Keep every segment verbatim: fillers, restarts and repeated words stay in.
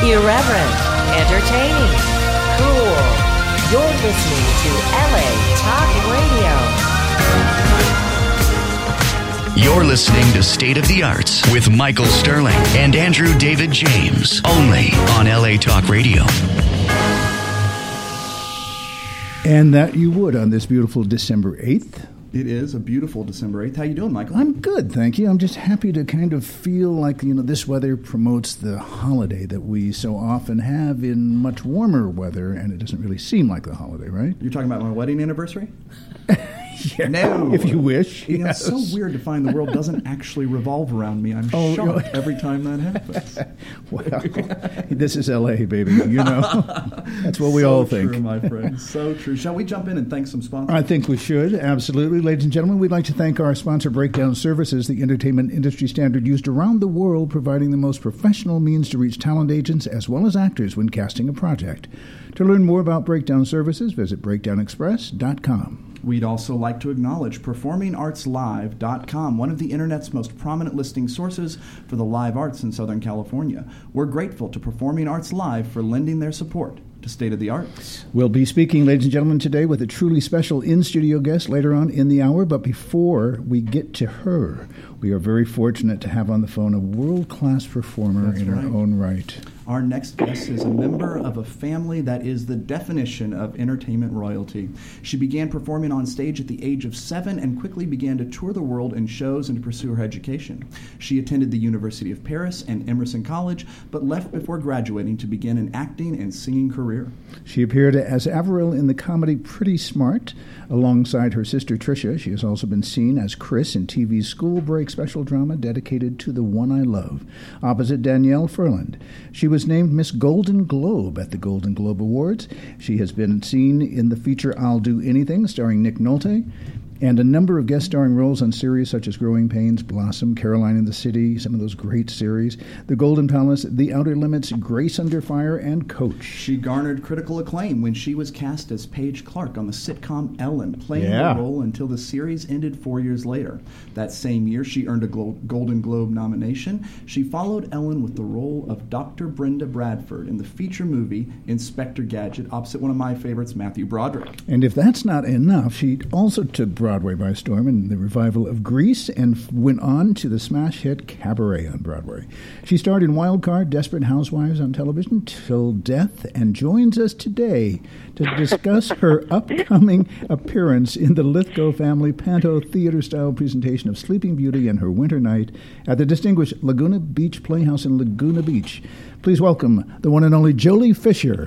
Irreverent, entertaining, cool. You're listening to L A Talk Radio. You're listening to State of the Arts with Michael Sterling and Andrew David James, only on L A Talk Radio. And that you would on this beautiful December eighth. It is a beautiful December eighth. How you doing, Michael? I'm good, thank you. I'm just happy to kind of feel like, you know, this weather promotes the holiday that we so often have in much warmer weather, and it doesn't really seem like the holiday, right? You're talking about my wedding anniversary? Yeah, no. If you wish. You know, Yes. it's so weird to find the world doesn't actually revolve around me. I'm Oh, shocked no. every time that happens. Well, this is L A, baby, you know. That's what we so all think. True, my friend. So true. Shall we jump in and thank some sponsors? I think we should, absolutely. Ladies and gentlemen, we'd like to thank our sponsor, Breakdown Services, the entertainment industry standard used around the world, providing the most professional means to reach talent agents as well as actors when casting a project. To learn more about Breakdown Services, visit breakdown express dot com. We'd also like to acknowledge performing arts live dot com, one of the Internet's most prominent listing sources for the live arts in Southern California. We're grateful to Performing Arts Live for lending their support to State of the Arts. We'll be speaking, ladies and gentlemen, today with a truly special in-studio guest later on in the hour. But before we get to her, we are very fortunate to have on the phone a world-class performer That's in right. her own right. Our next guest is a member of a family that is the definition of entertainment royalty. She began performing on stage at the age of seven and quickly began to tour the world in shows and to pursue her education. She attended the University of Paris and Emerson College, but left before graduating to begin an acting and singing career. She appeared as Averill in the comedy Pretty Smart. Alongside her sister Tricia, she has also been seen as Chris in T V's School Break special drama dedicated to the one I love, opposite Danielle Furland. She was named Miss Golden Globe at the Golden Globe Awards. She has been seen in the feature I'll Do Anything, starring Nick Nolte, and a number of guest starring roles on series such as Growing Pains, Blossom, Caroline in the City, some of those great series, The Golden Palace, The Outer Limits, Grace Under Fire, and Coach. She garnered critical acclaim when she was cast as Paige Clark on the sitcom Ellen, playing Yeah. the role until the series ended four years later. That same year, she earned a Glo- Golden Globe nomination. She followed Ellen with the role of Doctor Brenda Bradford in the feature movie Inspector Gadget, opposite one of my favorites, Matthew Broderick. And if that's not enough, she also took Broadway by storm in the revival of Grease and f- went on to the smash hit Cabaret on Broadway. She starred in Wild Card, Desperate Housewives on television, Till Death, and joins us today to discuss her upcoming appearance in the Lithgow Family Panto theater-style presentation of Sleeping Beauty and Her Winter Night at the distinguished Laguna Beach Playhouse in Laguna Beach. Please welcome the one and only Joely Fisher.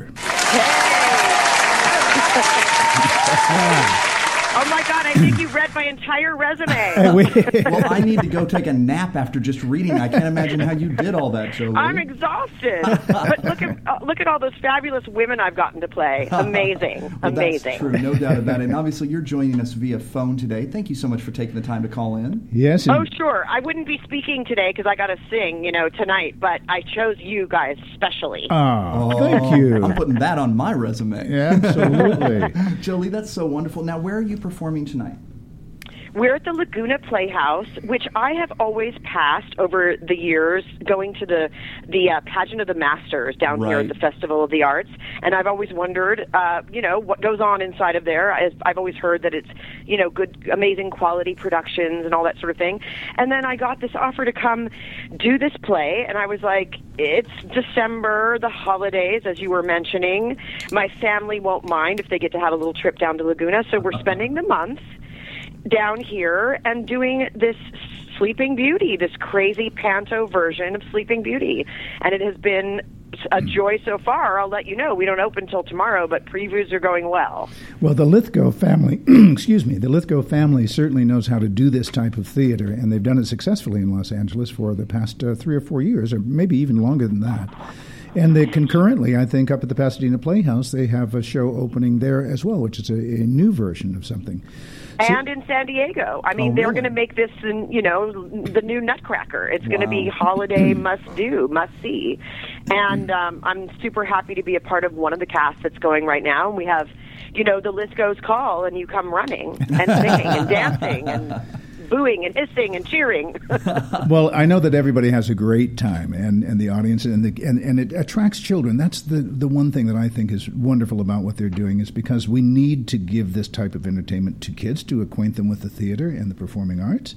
Oh my God, I think you've read my entire resume. Well, I need to go take a nap after just reading. I can't imagine how you did all that, Joely. I'm exhausted. But look at uh, look at all those fabulous women I've gotten to play. Amazing. Well, Amazing. That's true, no doubt about it. And obviously, you're joining us via phone today. Thank you so much for taking the time to call in. Yes. Oh, and- sure. I wouldn't be speaking today because I got to sing, you know, tonight, but I chose you guys specially. Ah, thank you. I'm putting that on my resume. Yeah, absolutely. Joely, that's so wonderful. Now, where are you performing tonight? We're at the Laguna Playhouse, which I have always passed over the years, going to the the uh, Pageant of the Masters down here Right. at the Festival of the Arts, and I've always wondered, uh, you know, what goes on inside of there. I, I've always heard that it's, you know, good, amazing quality productions and all that sort of thing. And then I got this offer to come do this play, and I was like, it's December, the holidays, as you were mentioning. My family won't mind if they get to have a little trip down to Laguna, so we're spending the month down here and doing this Sleeping Beauty, this crazy panto version of Sleeping Beauty. And it has been a joy so far. I'll let you know. We don't open till tomorrow, but previews are going well. Well, the Lithgow family, excuse me, the Lithgow family certainly knows how to do this type of theater, and they've done it successfully in Los Angeles for the past uh, three or four years, or maybe even longer than that. And they concurrently, I think, up at the Pasadena Playhouse, they have a show opening there as well, which is a, a new version of something. So- And in San Diego. I mean, Oh, they're really? going to make this, in, you know, the new Nutcracker. It's going to be holiday must-do, must-see. And um, I'm super happy to be a part of one of the casts that's going right now. And we have, you know, the Lithgow's call, and you come running and singing and dancing and booing and hissing and cheering. Well, I know that everybody has a great time, and, and the audience, and, the, and and it attracts children. That's the, the one thing that I think is wonderful about what they're doing, is because we need to give this type of entertainment to kids to acquaint them with the theater and the performing arts.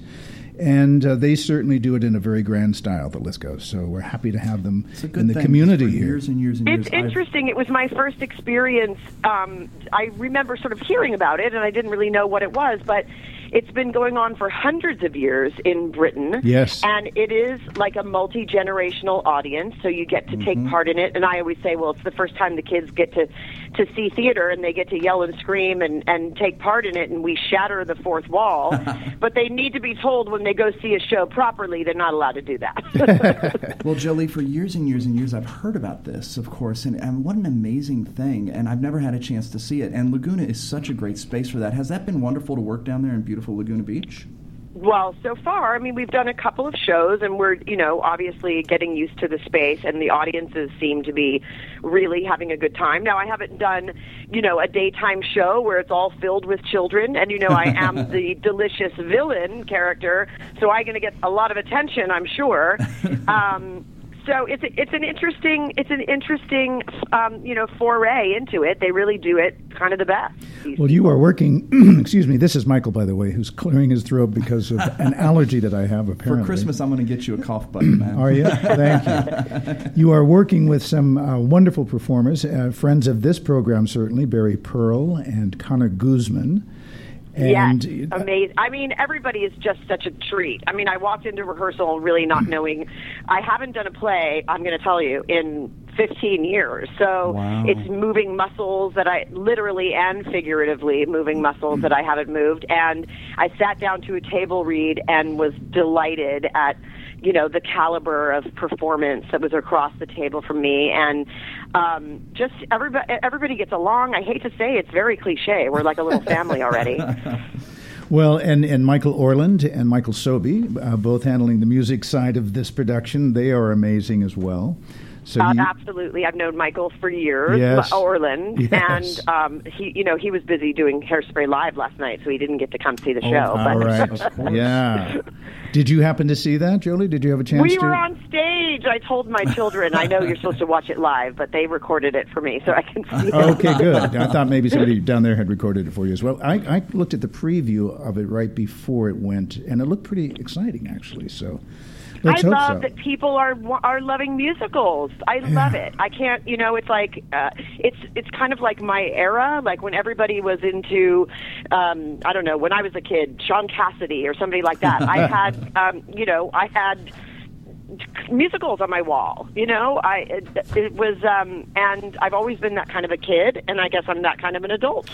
And uh, they certainly do it in a very grand style, the Liscos. So we're happy to have them in the thing. community For here. Years and years and years. It's interesting. It was my first experience. Um, I remember sort of hearing about it, and I didn't really know what it was, but it's been going on for hundreds of years in Britain. Yes. And it is like a multi-generational audience, so you get to Mm-hmm. take part in it. And I always say, well, it's the first time the kids get to, to see theater, and they get to yell and scream and, and take part in it, and we shatter the fourth wall. But they need to be told when they go see a show properly, they're not allowed to do that. Well, Jolie, for years and years and years, I've heard about this, of course, and, and what an amazing thing. And I've never had a chance to see it. And Laguna is such a great space for that. Has that been wonderful to work down there in beautiful Laguna Beach? Well, so far, I mean, we've done a couple of shows, and we're, you know, obviously getting used to the space, and the audiences seem to be really having a good time. Now, I haven't done, you know, a daytime show where it's all filled with children, and, you know, I am the delicious villain character, so I'm going to get a lot of attention, I'm sure. Um, so it's it's an interesting it's an interesting um, you know foray into it. They really do it kind of the best. Well, you are working. Excuse me. This is Michael, by the way, who's clearing his throat because of an allergy that I have. Apparently, for Christmas, I'm going to get you a cough button, man. Are you? Thank you. You are working with some uh, wonderful performers, uh, friends of this program certainly, Barry Pearl and Connor Guzman. And yes, amazing. I mean, everybody is just such a treat. I mean, I walked into rehearsal really not knowing. I haven't done a play, I'm going to tell you, in fifteen years. So wow. It's moving muscles that I, literally and figuratively, moving muscles that I haven't moved. And I sat down to a table read and was delighted at, you know, the caliber of performance that was across the table from me. And um, just everybody, everybody gets along. I hate to say it's very cliche. We're like a little family already. Well, and, and Michael Orland and Michael Sobey, uh, both handling the music side of this production, they are amazing as well. So uh, you, absolutely, I've known Michael for years, yes. Orland, yes. and um, he, you know, he was busy doing Hairspray Live last night, so he didn't get to come see the oh, show. All but right, yeah. Did you happen to see that, Jolie? Did you have a chance we to? We were on stage. I told my children, I know you're supposed to watch it live, but they recorded it for me, so I can see it. Okay, good. I thought maybe somebody down there had recorded it for you as well. I, I looked at the preview of it right before it went, and it looked pretty exciting, actually, so... Let's I hope love so. that people are are loving musicals. I Yeah. love it. I can't, you know, it's like uh, it's it's kind of like my era, like when everybody was into, um, I don't know, when I was a kid, Sean Cassidy or somebody like that. I had, um, you know, I had musicals on my wall. You know, I it, it was, um, and I've always been that kind of a kid, and I guess I'm that kind of an adult.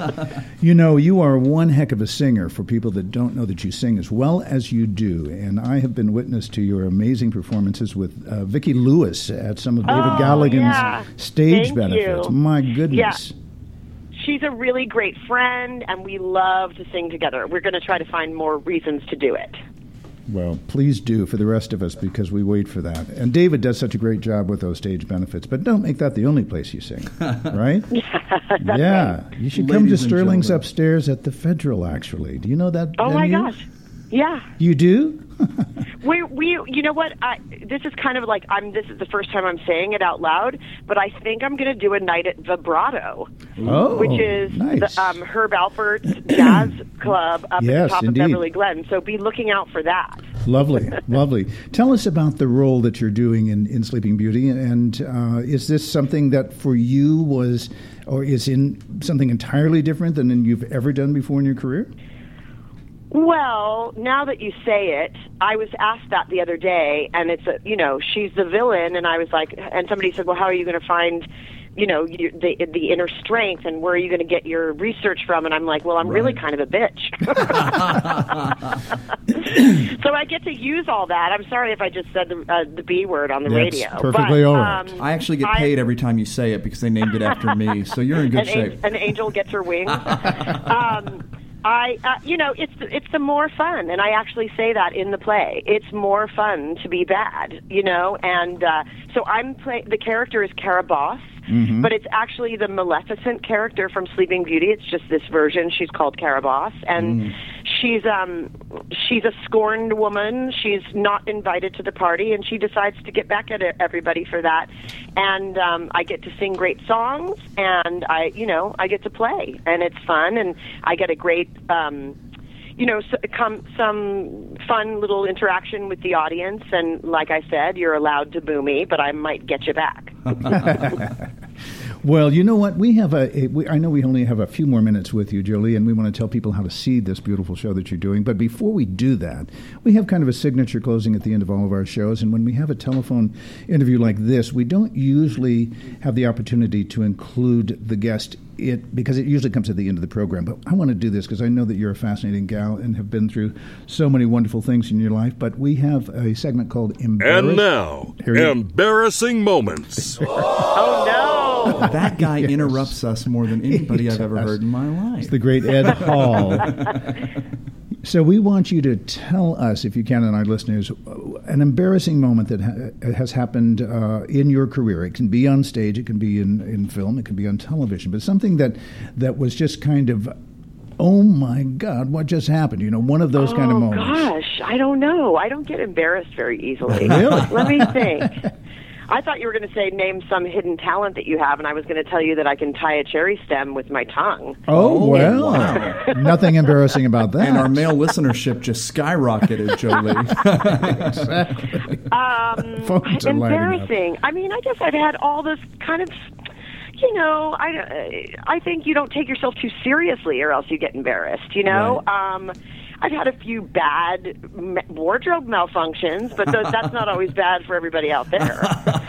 You know, you are one heck of a singer for people that don't know that you sing as well as you do. And I have been witness to your amazing performances with uh, Vicki Lewis at some of David Oh, Galligan's yeah. stage Thank benefits. you. My goodness. Yeah. She's a really great friend, and we love to sing together. We're going to try to find more reasons to do it. Well, please do for the rest of us, because we wait for that. And David does such a great job with those stage benefits, but don't make that the only place you sing, right? Yeah. You should come to Ladies and Sterling's gentlemen. upstairs at the Federal, actually. Do you know that Oh, my venue? gosh. Yeah. You do? We, we, you know what? I, this is kind of like, I'm. This is the first time I'm saying it out loud, but I think I'm going to do a night at Vibrato, Oh, which is nice. the, um, Herb Alpert's jazz club up Yes, at the top indeed. of Beverly Glen. So be looking out for that. Lovely, lovely. Tell us about the role that you're doing in, in Sleeping Beauty, and uh, is this something that for you was, or is in something entirely different than you've ever done before in your career? Well, now that you say it, I was asked that the other day, and it's a, you know, she's the villain, and I was like, and somebody said, well, how are you going to find, you know, you, the the inner strength, and where are you going to get your research from? And I'm like, well, I'm really kind of a bitch. So I get to use all that. I'm sorry if I just said the, uh, the B word on the That's radio. perfectly but, all right. um, I actually get I- paid every time you say it because they named it after me, so you're in good an, shape. an, an angel gets her wings. um, I, uh, you know, it's it's the more fun, and I actually say that in the play. It's more fun to be bad, you know, and uh, so I'm play. The character is Caraboss, Mm-hmm. but it's actually the Maleficent character from Sleeping Beauty. It's just this version. She's called Caraboss, and she's um she's a scorned woman. She's not invited to the party, and she decides to get back at everybody for that. And um, I get to sing great songs, and I you know I get to play, and it's fun, and I get a great um, you know so, come some fun little interaction with the audience. And like I said, you're allowed to boo me, but I might get you back. Well, you know what? We have a. a we, I know we only have a few more minutes with you, Jolie, and we want to tell people how to see this beautiful show that you're doing. But before we do that, we have kind of a signature closing at the end of all of our shows. And when we have a telephone interview like this, we don't usually have the opportunity to include the guest it because it usually comes at the end of the program. But I want to do this because I know that you're a fascinating gal and have been through so many wonderful things in your life. But we have a segment called Embarrass. And now, Embarrassing Moments. Oh, no. That guy Yes. interrupts us more than anybody I've ever Yes. heard in my life. It's the great Ed Hall. So we want you to tell us, if you can, and our listeners, an embarrassing moment that ha- has happened uh, in your career. It can be on stage, it can be in, in film, it can be on television, but something that, that was just kind of, oh my God, what just happened? You know, one of those oh, kind of moments. Gosh, I don't know. I don't get embarrassed very easily. Really? Let me think. I thought you were going to say name some hidden talent that you have, and I was going to tell you that I can tie a cherry stem with my tongue. Oh, Oh, well, wow. nothing embarrassing about that. And our male listenership just skyrocketed, Jolie. Exactly. Um, Phones are lighting up. embarrassing. I mean, I guess I've had all this kind of, you know, I, I think you don't take yourself too seriously or else you get embarrassed, you know? Right. Um, I've had a few bad m- wardrobe malfunctions, but th- that's not always bad for everybody out there.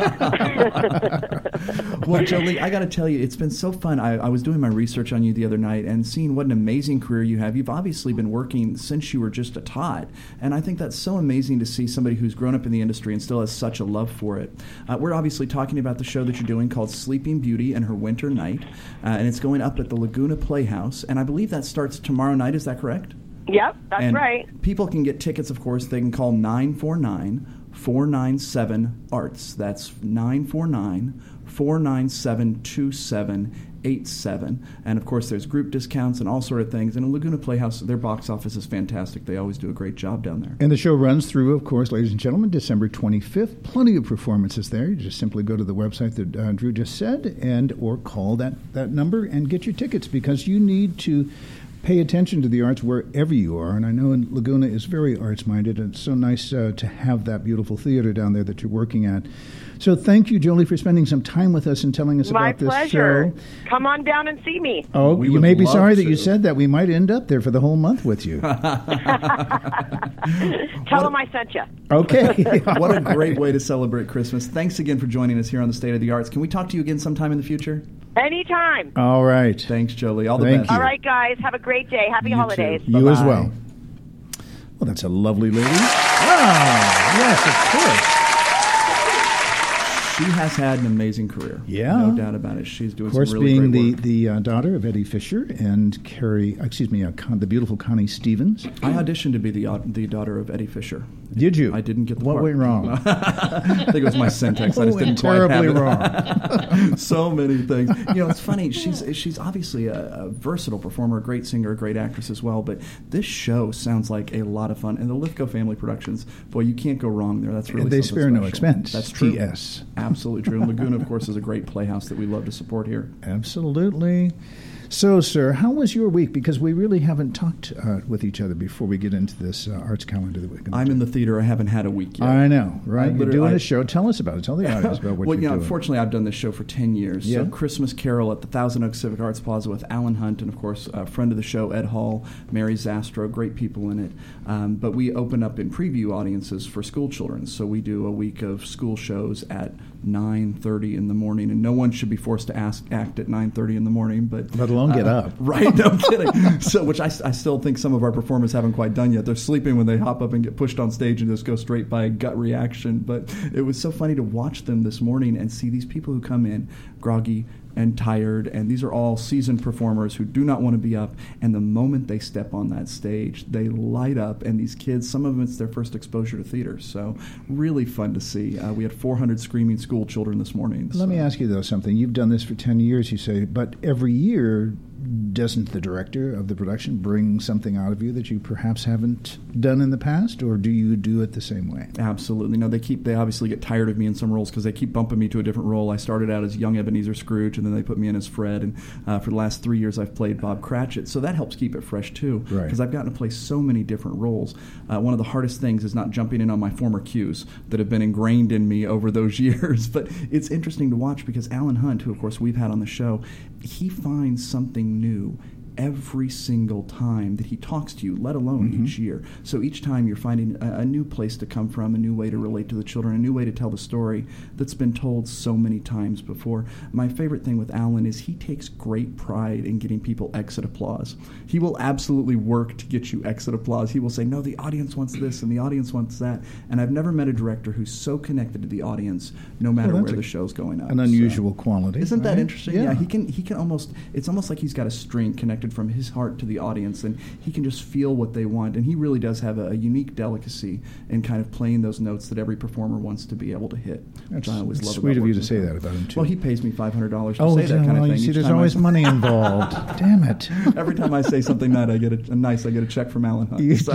Well, Jolie, I got to tell you, it's been so fun. I, I was doing my research on you the other night and seeing what an amazing career you have. You've obviously been working since you were just a tot, and I think that's so amazing to see somebody who's grown up in the industry and still has such a love for it. Uh, we're obviously talking about the show that you're doing called Sleeping Beauty and Her Winter Night, uh, and it's going up at the Laguna Playhouse, and I believe that starts tomorrow night. Is that correct? Yep, that's And right. people can get tickets, of course. They can call nine four nine, four nine seven, A R T S. That's nine four nine, four nine seven, two seven eight seven. And, of course, there's group discounts and all sort of things. And Laguna Playhouse, their box office is fantastic. They always do a great job down there. And the show runs through, of course, ladies and gentlemen, December twenty-fifth. Plenty of performances there. You just simply go to the website that uh, Drew just said and or call that, that number and get your tickets because you need to pay attention to the arts wherever you are. And I know Laguna is very arts-minded, and it's so nice uh, to have that beautiful theater down there that you're working at. So thank you, Jolie, for spending some time with us and telling us My about this pleasure. show. Come on down and see me. Oh, We you would may be love sorry that to. you said that. We might end up there for the whole month with you. Tell them I sent you. Okay. What a great way to celebrate Christmas. Thanks again for joining us here on the State of the Arts. Can we talk to you again sometime in the future? Anytime. All right. Thanks, Jolie. All the Thank best. you. All right, guys. Have a great day. Happy You holidays. too. You as Bye-bye. well. Well, that's a lovely lady. Ah, yes, of course. She has had an amazing career. Yeah. No doubt about it. She's doing Of course, some really being great the, work. the uh, daughter of Eddie Fisher and Carrie, excuse me, uh, Con, the beautiful Connie Stevens. I auditioned to be the, uh, the daughter of Eddie Fisher. Did you? I didn't get the What part. went wrong? I think it was my syntax. I What just didn't went quite terribly have it. wrong? So many things. You know, it's funny. She's she's obviously a, a versatile performer, a great singer, a great actress as well. But this show sounds like a lot of fun. And the Lithgow Family Productions, boy, you can't go wrong there. That's really And they something spare no special. expense. That's true. T S. Absolutely true. And Laguna, of course, is a great playhouse that we love to support here. Absolutely. So, sir, how was your week? Because we really haven't talked uh, with each other before we get into this uh, arts calendar that we're going to I'm do. in the theater. I haven't had a week yet. I know, right? I You're literally- doing I- a show. Tell us about it. Tell the audience about what well, you're you know, doing. unfortunately, I've done this show for ten years. Yeah. So Christmas Carol at the Thousand Oaks Civic Arts Plaza with Alan Hunt and, of course, a friend of the show, Ed Hall, Mary Zastro, great people in it. Um, but we open up in preview audiences for school children. So we do a week of school shows at nine thirty in the morning. And no one should be forced to ask, act at nine thirty in the morning. But Let alone get uh, up. Right, no kidding. So, which I, I still think some of our performers haven't quite done yet. They're sleeping when they hop up and get pushed on stage and just go straight by a gut reaction. But it was so funny to watch them this morning and see these people who come in groggy and tired, and these are all seasoned performers who do not want to be up, and the moment they step on that stage, they light up, and these kids, some of them, it's their first exposure to theater, so really fun to see. Uh, we had four hundred screaming school children this morning. Let so. me ask you, though, something. You've done this for ten years, you say, but every year doesn't the director of the production bring something out of you that you perhaps haven't done in the past, or do you do it the same way? Absolutely. No, they keep. They obviously get tired of me in some roles because they keep bumping me to a different role. I started out as young Ebenezer Scrooge, and then they put me in as Fred, and uh, for the last three years I've played Bob Cratchit, so that helps keep it fresh too, because right. I've gotten to play so many different roles. Uh, one of the hardest things is not jumping in on my former cues that have been ingrained in me over those years, but it's interesting to watch because Alan Hunt, who of course we've had on the show, he finds something new every single time that he talks to you, let alone mm-hmm. each year. So each time you're finding a, a new place to come from, a new way to relate to the children, a new way to tell the story that's been told so many times before. My favorite thing with Alan is he takes great pride in getting people exit applause. He will absolutely work to get you exit applause. He will say, no, the audience wants this and the audience wants that. And I've never met a director who's so connected to the audience no matter well, where a, the show's going up. An unusual so, quality. Isn't right? that interesting? Yeah. yeah, he can he can almost, it's almost like he's got a string connected from his heart to the audience, and he can just feel what they want, and he really does have a, a unique delicacy in kind of playing those notes that every performer wants to be able to hit, which That's, I always love. Sweet about of you to with say him. that about him too. Well, he pays me five hundred dollars to oh, say that well, kind of you thing. see, Each there's time always I, money involved. Damn it! Every time I say something that I get a, a nice, I get a check from Alan Hunt. So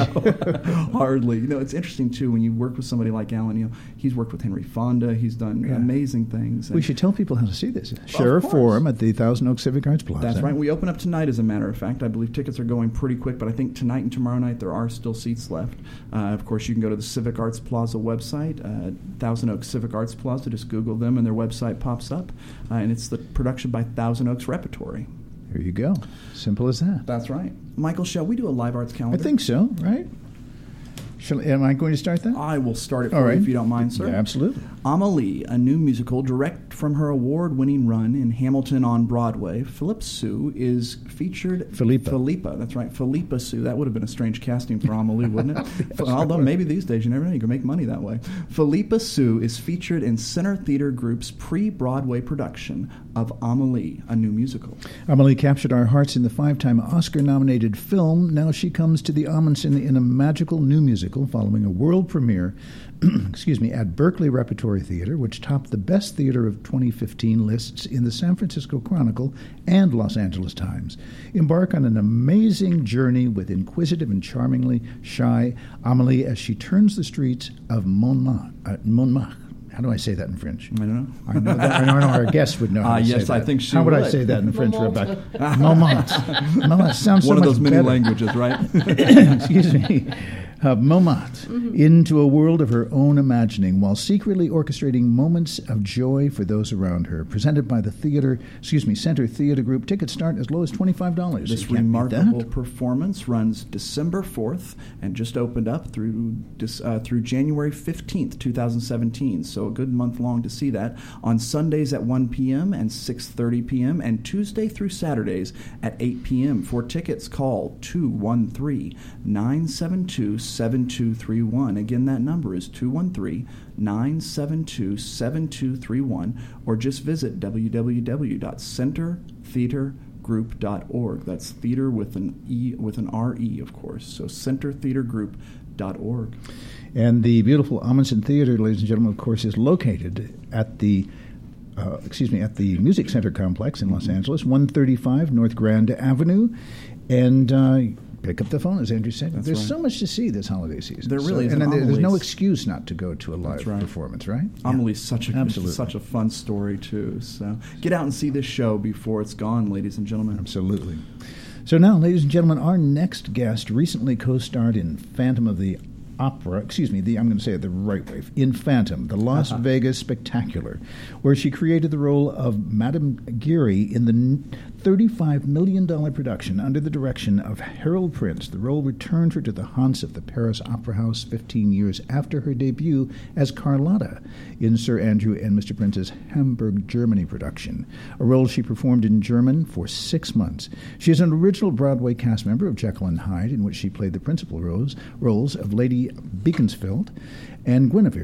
hardly, you know, it's interesting too when you work with somebody like Alan. You know, he's worked with Henry Fonda. He's done yeah. amazing things. We should tell people how to see this. Sheriff Forum at the Thousand Oaks Civic Arts Plaza. That's right. We open up tonight, as a matter of fact. I believe tickets are going pretty quick, but I think tonight and tomorrow night there are still seats left. Uh, of course, you can go to the Civic Arts Plaza website, uh, Thousand Oaks Civic Arts Plaza. Just Google them and their website pops up. Uh, and it's the production by Thousand Oaks Repertory. There you go. Simple as that. That's right. Michael, shall we do a live arts calendar? I think so, right? Shall, am I going to start that? I will start it for All right. you if you don't mind, sir. Yeah, absolutely. Amelie, a new musical direct from her award-winning run in Hamilton on Broadway. Philippa Sue is featured... Philippa. Philippa, that's right. Philippa Sue. That would have been a strange casting for Amelie, wouldn't it? yes, Although maybe these days, you never know, you can make money that way. Philippa Sue is featured in Center Theater Group's pre-Broadway production of Amelie, a new musical. Amelie captured our hearts in the five-time Oscar-nominated film. Now she comes to the Amundsen in a magical new musical following a world premiere excuse me, at Berkeley Repertory Theater, which topped the Best Theater of twenty fifteen lists in the San Francisco Chronicle and Los Angeles Times. Embark on an amazing journey with inquisitive and charmingly shy Amelie as she turns the streets of Montmartre. Uh, Montmartre. How do I say that in French? I don't know. I know that. I know our guest would know how uh, to yes, say that. I think she How would, would. I say that in French, Rebecca? Montmartre. Montmartre sounds so One of much those many better. languages, right? Excuse me. Uh, Montmartre, mm-hmm. into a world of her own imagining while secretly orchestrating moments of joy for those around her. Presented by the theater, excuse me, Center Theater Group. Tickets start as low as twenty-five dollars. This remarkable performance runs December fourth and just opened up through uh, through January fifteenth, twenty seventeen. So a good month long to see that. On Sundays at one p.m. and six thirty p.m. and Tuesday through Saturdays at eight p.m. For tickets, call two one three, nine seven two, seven two three one. Again, that number is two one three, nine seven two, seven two three one, or just visit w w w dot center theater group dot org. That's theater with an E, with an R E, of course. So center theater group dot org. And the beautiful Amundsen Theater, ladies and gentlemen, of course, is located at the uh, excuse me, at the Music Center Complex in Los Angeles, one thirty-five North Grand Avenue. And uh, pick up the phone, as Andrew said. That's there's right. so much to see this holiday season. There really so, is. And, and there's Amelie's, no excuse not to go to a live right. performance, right? Amelie's yeah. such a Absolutely. such a fun story, too. So get out and see this show before it's gone, ladies and gentlemen. Absolutely. So now, ladies and gentlemen, our next guest recently co-starred in Phantom of the Opera, excuse me, the, I'm going to say it the right way, in Phantom, the Las uh-huh. Vegas Spectacular, where she created the role of Madame Geary in the thirty-five million dollars production under the direction of Harold Prince. The role returned her to the haunts of the Paris Opera House fifteen years after her debut as Carlotta in Sir Andrew and Mister Prince's Hamburg, Germany production, a role she performed in German for six months. She is an original Broadway cast member of Jekyll and Hyde, in which she played the principal roles, roles of Lady Beaconsfield and Guinevere.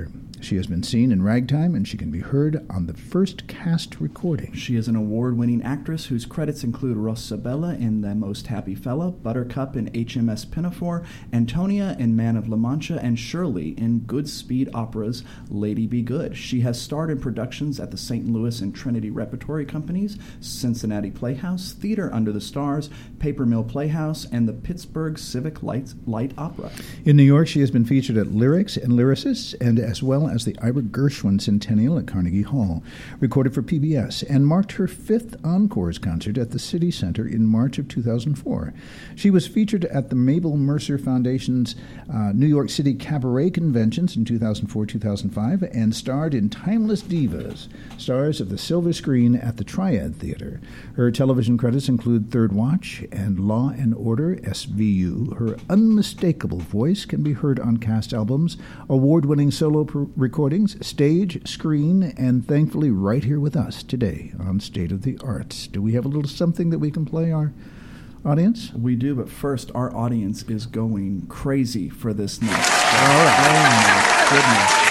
She has been seen in Ragtime, and she can be heard on the first cast recording. She is an award-winning actress whose credits include Rosabella in The Most Happy Fella, Buttercup in H M S Pinafore, Antonia in Man of La Mancha, and Shirley in Goodspeed Opera's Lady Be Good. She has starred in productions at the Saint Louis and Trinity Repertory Companies, Cincinnati Playhouse, Theater Under the Stars, Paper Mill Playhouse, and the Pittsburgh Civic Light, Light Opera. In New York, she has been featured at Lyrics and Lyricists, and as well as the Ira Gershwin Centennial at Carnegie Hall, recorded for P B S, and marked her fifth Encores concert at the City Center in March of two thousand four. She was featured at the Mabel Mercer Foundation's uh, New York City Cabaret Conventions in two thousand four to two thousand five, and starred in Timeless Divas, stars of the silver screen at the Triad Theater. Her television credits include Third Watch and Law and Order S V U. Her unmistakable voice can be heard on cast albums, award-winning solo per- recordings, stage, screen, and thankfully right here with us today on State of the Arts. Do we have a little something that we can play our audience? We do, but first, our audience is going crazy for this next. All right. Oh, my goodness.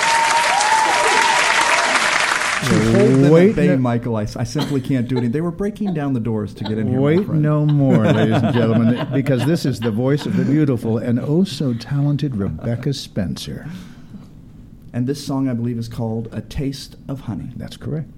To hold them Wait at bay, no- Michael, I, I simply can't do it. They were breaking down the doors to get in here. my Wait friend. no more, ladies and gentlemen, because this is the voice of the beautiful and oh so talented Rebecca Spencer. And this song, I believe, is called A Taste of Honey. That's correct.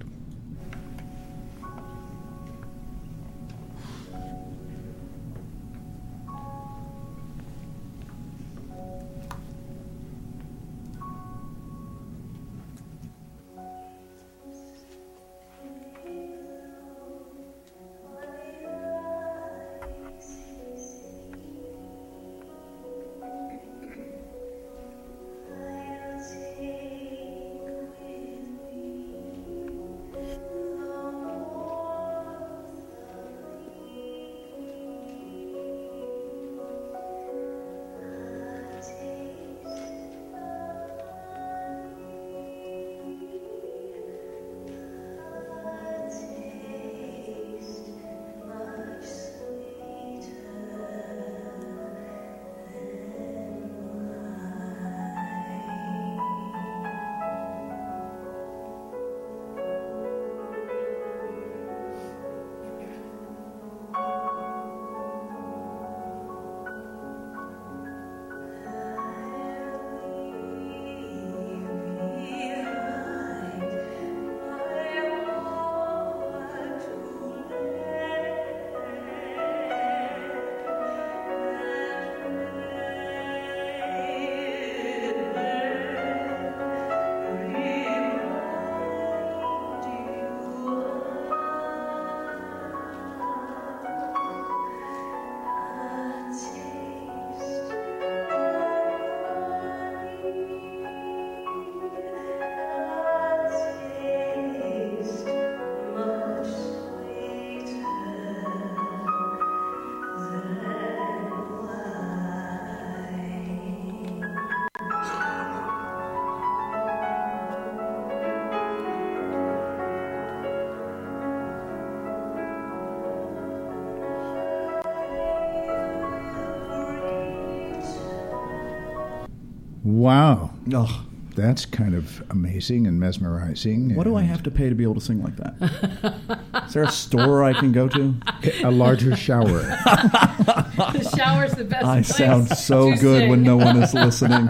Wow. Ugh. That's kind of amazing and mesmerizing. What do I have to pay to be able to sing like that? Is there a store I can go to? A larger shower. The shower's the best I place sound so to good sing. when no one is listening.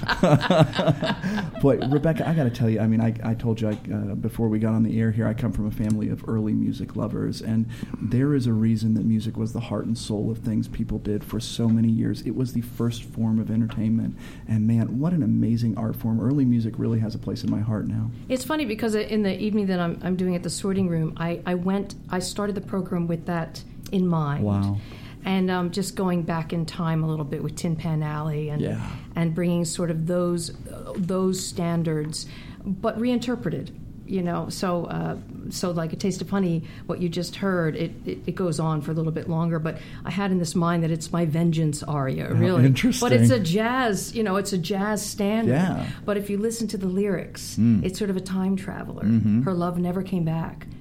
Boy, Rebecca, I got to tell you, I mean, I, I told you I, uh, before we got on the air here, I come from a family of early music lovers, and there is a reason that music was the heart and soul of things people did for so many years. It was the first form of entertainment, and man, what an amazing art form. Early music really has a place in my heart now. It's funny because in the evening that I'm, I'm doing at the sorting room, I, I went, I started the program with that in mind. Wow. And um, just going back in time a little bit with Tin Pan Alley and Yeah. and bringing sort of those uh, those standards, but reinterpreted, you know. So uh, so like A Taste of Honey, what you just heard, it, it, it goes on for a little bit longer. But I had in this mind that it's my vengeance aria, really. interesting. But it's a jazz, you know, it's a jazz standard. Yeah. But if you listen to the lyrics, Mm. it's sort of a time traveler. Mm-hmm. Her love never came back.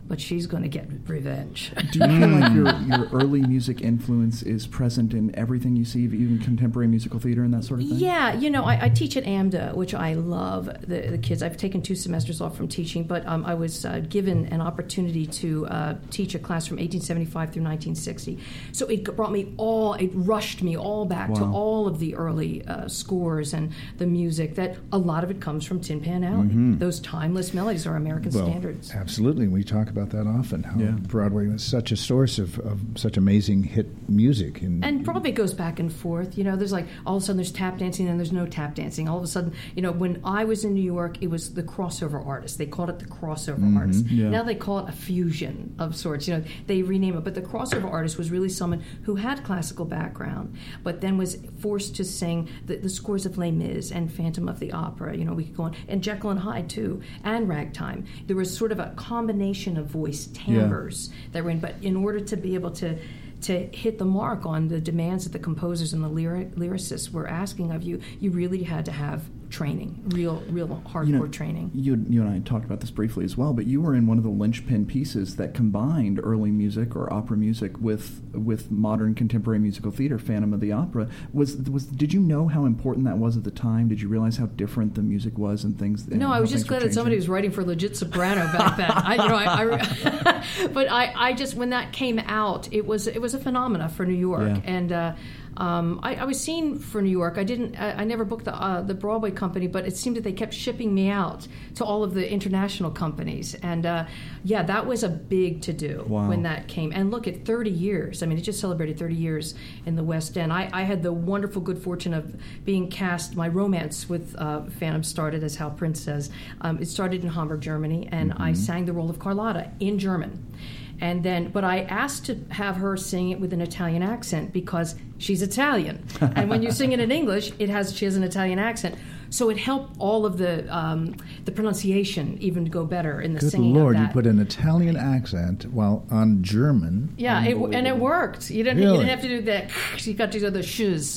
but she's going to get revenge. Do you feel like your, your early music influence is present in everything you see, even contemporary musical theater and that sort of thing? Yeah, you know, I, I teach at AMDA, which I love the, the kids. I've taken two semesters off from teaching, but um, I was uh, given an opportunity to uh, teach a class from eighteen seventy-five through nineteen sixty. So it brought me all, it rushed me all back wow. to all of the early uh, scores and the music, that a lot of it comes from Tin Pan Alley. Mm-hmm. Those timeless melodies are American well, standards. Absolutely. We talk about that often, how yeah. Broadway was such a source of, of such amazing hit music. And, and Broadway goes back and forth. You know, there's like, all of a sudden there's tap dancing and there's no tap dancing. All of a sudden, you know, when I was in New York, it was the crossover artist. They called it the crossover mm-hmm. artist. Yeah. Now they call it a fusion of sorts. You know, they rename it. But the crossover artist was really someone who had classical background, but then was forced to sing the, the scores of Les Mis and Phantom of the Opera. You know, we could go on. And Jekyll and Hyde, too, and Ragtime. There was sort of a combination of voice timbres yeah. that were in. But in order to be able to to hit the mark on the demands that the composers and the lyric, lyricists were asking of you, you really had to have training, real, real hardcore you know, training. You, you and I talked about this briefly as well, but you were in one of the linchpin pieces that combined early music or opera music with with modern contemporary musical theater, Phantom of the Opera. Was was did you know how important that was at the time? Did you realize how different the music was and things? No, I was just glad that somebody was writing for legit soprano back then. I, you know, I, I, but I, I just when that came out, it was it was a phenomena for New York, yeah. and. Uh, Um, I, I was seen for New York. I didn't. I, I never booked the uh, the Broadway company, but it seemed that they kept shipping me out to all of the international companies. And uh, yeah, that was a big to do wow. when that came. And look, at thirty years. I mean, it just celebrated thirty years in the West End. I, I had the wonderful good fortune of being cast. My romance with uh, Phantom started, as Hal Prince says. Um, it started in Hamburg, Germany, and mm-hmm. I sang the role of Carlotta in German. And then, but I asked to have her sing it with an Italian accent because she's Italian. And when you sing it in English, it has she has an Italian accent. So it helped all of the um, the pronunciation even go better in the Good singing Lord, of that. you put an Italian accent while on German. Yeah, it, and it worked. You didn't really? you didn't have to do that. You got to do the sh's.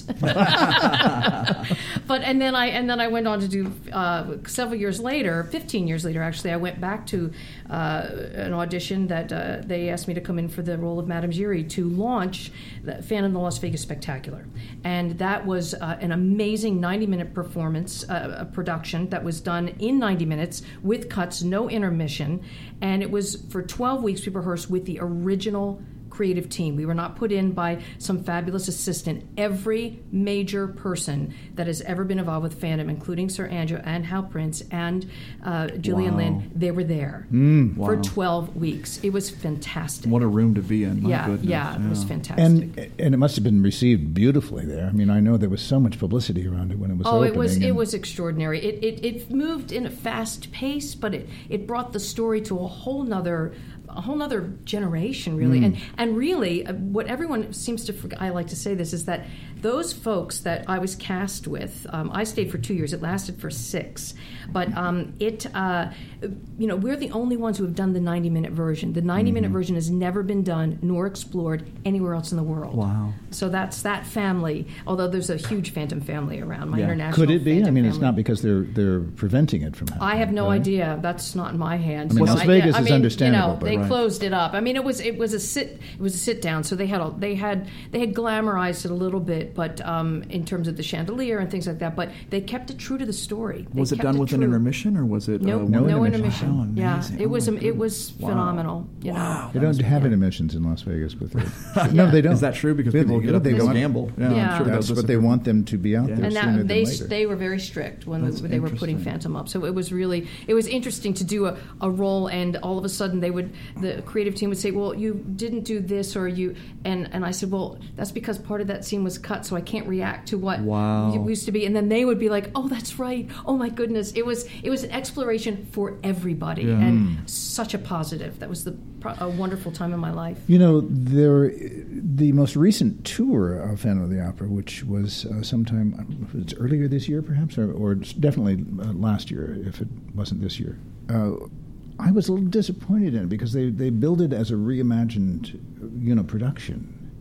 But and then I and then I went on to do uh, several years later, fifteen years later actually. I went back to uh, an audition that uh, they asked me to come in for the role of Madame Giry to launch the Phantom of the Las Vegas Spectacular, and that was uh, an amazing ninety-minute performance. Uh, a production that was done in ninety minutes with cuts, no intermission, and it was for twelve weeks we rehearsed with the original creative team. We were not put in by some fabulous assistant. Every major person that has ever been involved with Phantom, including Sir Andrew and Hal Prince and uh, Gillian wow. Lynn, they were there mm, for wow. twelve weeks. It was fantastic. What a room to be in. My yeah, goodness. yeah, it yeah. was fantastic. And and it must have been received beautifully there. I mean, I know there was so much publicity around it when it was oh, opening. it was and it was extraordinary. It, it it moved in a fast pace, but it, it brought the story to a whole nother a whole nother generation, really. Mm. And and really, uh, what everyone seems to forget, I like to say this, is that those folks that I was cast with, um, I stayed for two years. It lasted for six. But um, it, uh, you know, we're the only ones who have done the ninety-minute version. The ninety-minute mm-hmm. version has never been done nor explored anywhere else in the world. Wow. So that's that family, although there's a huge Phantom family around, my yeah. international Could it be? Phantom I mean, family. it's not because they're they're preventing it from happening. I have no right? idea. That's not in my hands. I mean, no Las idea. Vegas I is mean, understandable, You know, but they right. closed it up. I mean, it was it was a sit it was a sit down. So they had a, they had they had glamorized it a little bit, but um, in terms of the chandelier and things like that. But they kept it true to the story. They was it kept done it with true. an intermission, or was it? Nope, uh, no, no intermission. Wow, yeah, amazing. it Oh was my um, it was goodness. phenomenal. You know. Wow. They don't have yeah. intermissions in Las Vegas, but they, no, they don't. Is that true? Because They- people get up they and go want- gamble. Yeah, Yeah. I'm sure That's those what they want them to be out Yeah. there And sooner that, than they later. they were very strict when That's they were putting interesting. Phantom up. So it was really it was interesting to do a, a role, and all of a sudden they would the creative team would say, "Well, you didn't do this," or you and and I said, "Well, that's because part of that scene was cut, so I can't react to what Wow. it used to be." And then they would be like, "Oh, that's right. Oh my goodness." It was it was an exploration for everybody, Yeah. and such a positive. That was the a wonderful time in my life. You know, there, the most recent tour of Phantom of the Opera, which was uh, sometime it's earlier this year, perhaps, or, or definitely uh, last year, if it wasn't this year. Uh, I was a little disappointed in it because they, they billed it as a reimagined, you know, production.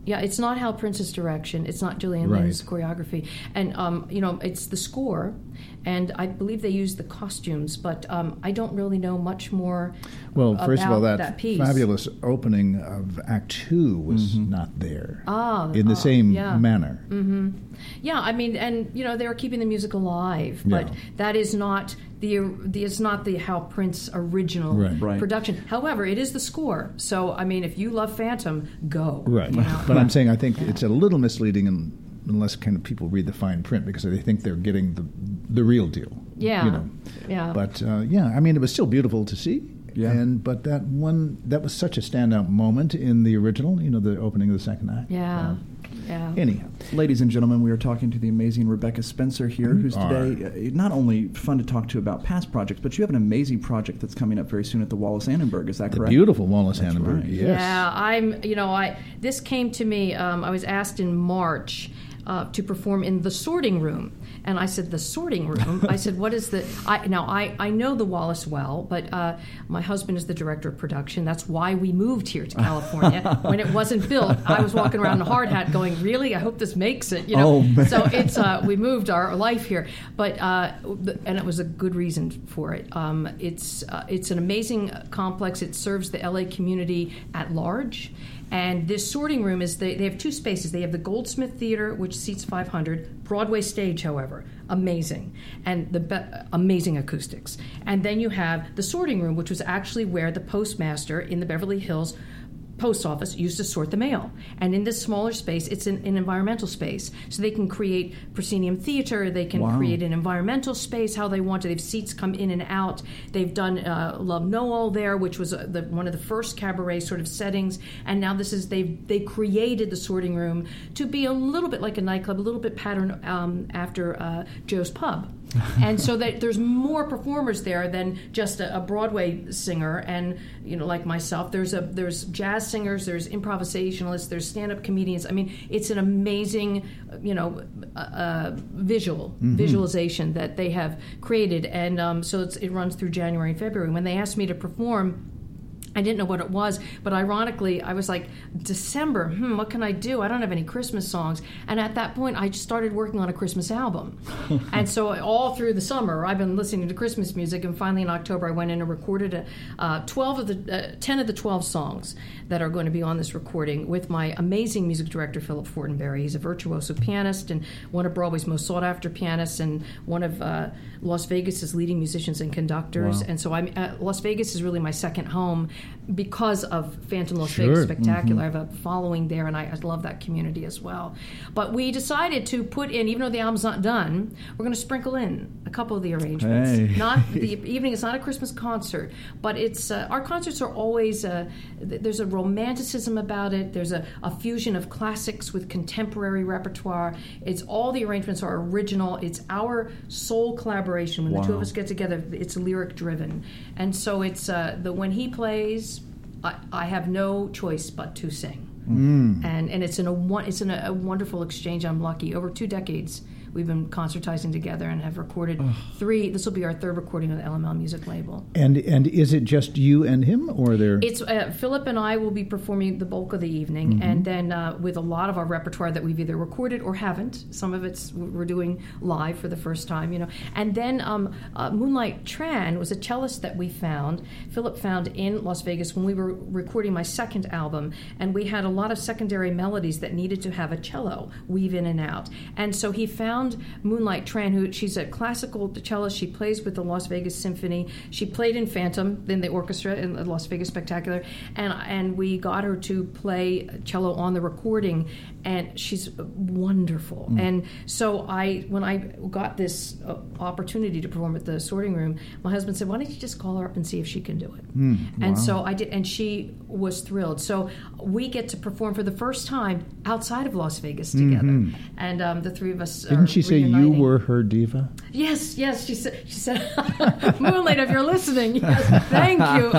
Yeah, it's not Hal Prince's direction. It's not Julian Right. Lynn's choreography. And, um, you know, it's the score, and I believe they use the costumes, but um, I don't really know much more Well, about first of all, that, that piece. fabulous opening of Act Two was Mm-hmm. not there Ah, in the ah, same yeah. manner. Mm-hmm. Yeah, I mean, and, you know, they were keeping the music alive, but Yeah. that is not the, the it's not the Hal Prince original Right. Right. production. However, it is the score. So, I mean, if you love Phantom, go. Right. you know? But I'm saying I think it's a little misleading in, unless kind of people read the fine print because they think they're getting the the real deal. Yeah. You know. Yeah. But uh, yeah, I mean, it was still beautiful to see. Yeah. And but that one that was such a standout moment in the original. You know, the opening of the second act. Yeah. Uh, Yeah. anyhow. Ladies and gentlemen, we are talking to the amazing Rebecca Spencer here, who's are. today uh, not only fun to talk to about past projects, but you have an amazing project that's coming up very soon at the Wallace Annenberg. Is that The correct? beautiful Wallace That's Annenberg. right. Yes. Yeah, I'm. You know, I this came to me. Um, I was asked in March uh, to perform in the sorting room, and I said, "The sorting room." I said, "What is the?" I now I, I know the Wallace well, but uh, my husband is the director of production. That's why we moved here to California. When it wasn't built, I was walking around in a hard hat, going, "Really? I hope this makes it." You know. Oh, man. So it's uh, we moved our life here, but uh, and it was a good reason for it. Um, it's uh, it's an amazing complex. It serves the L A community at large. And this sorting room is, they, they have two spaces. They have the Goldsmith Theater, which seats five hundred. Broadway stage, however, amazing. And the be- amazing acoustics. And then you have the sorting room, which was actually where the postmaster in the Beverly Hills post office used to sort the mail. And in this smaller space, it's an, an environmental space. So they can create proscenium theater, they can Wow. create an environmental space how they want to. They have seats come in and out. They've done uh, Love Noel there, which was uh, the, one of the first cabaret sort of settings. And now this is, they they created the sorting room to be a little bit like a nightclub, a little bit patterned um, after uh, Joe's Pub. And so that there's more performers there than just a, a Broadway singer, and you know, like myself, there's a there's jazz singers, there's improvisationalists, there's stand-up comedians. I mean, it's an amazing, you know, uh, uh, visual Mm-hmm. visualization that they have created, and um, so it's, it runs through January and February. When they asked me to perform, I didn't know what it was, but ironically, I was like, December, hmm, what can I do? I don't have any Christmas songs. And at that point, I just started working on a Christmas album. And so all through the summer, I've been listening to Christmas music, and finally in October, I went in and recorded a, uh, twelve of the, uh, ten of the twelve songs that are going to be on this recording with my amazing music director, Philip Fortenberry. He's a virtuoso pianist and one of Broadway's most sought-after pianists and one of uh, Las Vegas's leading musicians and conductors. Wow. And so I'm, uh, Las Vegas is really my second home because of Phantom Las Sure. Vegas Spectacular. I have a following there, and I, I love that community as well. But we decided to put in, even though the album's not done, we're going to sprinkle in a couple of the arrangements. Hey. Not the evening. It's not a Christmas concert, but it's uh, our concerts are always uh, th- there's a romanticism about it. There's a, a fusion of classics with contemporary repertoire. It's all the arrangements are original. It's our sole collaboration. When the two of Wow. us get together, it's lyric driven, and so it's uh, the when he plays, I, I have no choice but to sing. Mm. And and it's in a one it's in a, a wonderful exchange. I'm lucky. Over two decades, we've been concertizing together and have recorded three. This will be our third recording on the L M L music label. And and is it just you and him, or are there? It's uh, Philip and I will be performing the bulk of the evening, Mm-hmm. and then uh, with a lot of our repertoire that we've either recorded or haven't. Some of it's we're doing live for the first time, you know. And then um, uh, Moonlight Tran was a cellist that we found. Philip found in Las Vegas when we were recording my second album, and we had a lot of secondary melodies that needed to have a cello weave in and out. And so he found Moonlight Tran, who she's a classical cellist. She plays with the Las Vegas Symphony. She played in Phantom, then the orchestra in the Las Vegas Spectacular, and and we got her to play cello on the recording, and she's wonderful. Mm. And so I, when I got this uh, opportunity to perform at the sorting room, my husband said, "Why don't you just call her up and see if she can do it?" Mm, And wow. so I did, and she was thrilled. So we get to perform for the first time outside of Las Vegas together, Mhm. and um, the three of us. Didn't are she say you reuniting. were her diva? Yes, yes. She said. She said, "Moonlight, if you're listening, yes, thank you."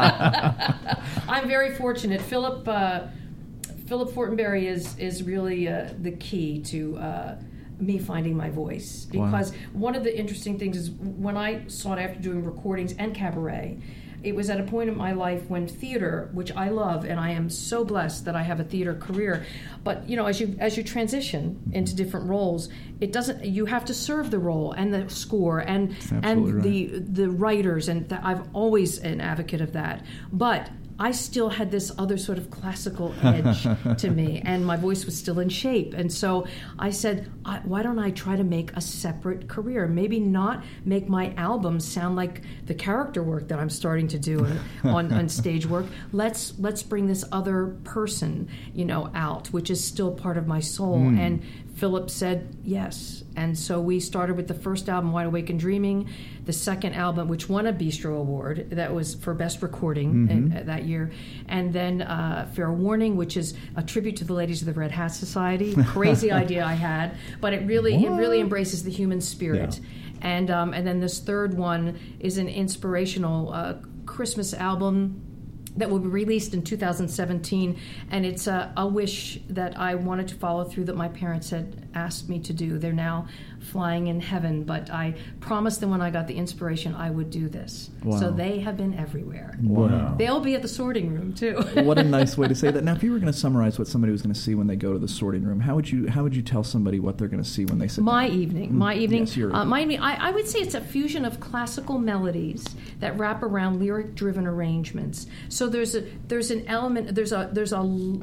I'm very fortunate. Philip uh, Philip Fortenberry is is really uh, the key to uh, me finding my voice, because Wow. one of the interesting things is when I sought after doing recordings and cabaret, it was at a point in my life when theater, which I love, and I am so blessed that I have a theater career, but you know, as you as you transition into different roles, it doesn't. You have to serve the role and the score and and right. the the writers, and th- I've always an advocate of that, but I still had this other sort of classical edge to me, and my voice was still in shape. And so I said, I, why don't I try to make a separate career? Maybe not make my albums sound like the character work that I'm starting to do on, on stage work. Let's let's bring this other person, you know, out, which is still part of my soul. Mm. And Philip said yes. And so we started with the first album, Wide Awake and Dreaming, the second album, which won a Bistro Award, that was for Best Recording mm-hmm. in, that year, and then uh, Fair Warning, which is a tribute to the ladies of the Red Hat Society. Crazy idea I had, but it really what? it really embraces the human spirit. Yeah. And um, and then this third one is an inspirational uh, Christmas album that will be released in two thousand seventeen, and it's a, a wish that I wanted to follow through that my parents had asked me to do. They're now flying in heaven, but I promised them when I got the inspiration I would do this. Wow. So they have been everywhere. Wow. They'll be at the sorting room too. What a nice way to say that. Now, if you were going to summarize what somebody was going to see when they go to the sorting room, how would you how would you tell somebody what they're going to see when they sit my down? evening my evening yes, uh, my evening I, I would say it's a fusion of classical melodies that wrap around lyric driven arrangements. So there's a there's an element there's a there's a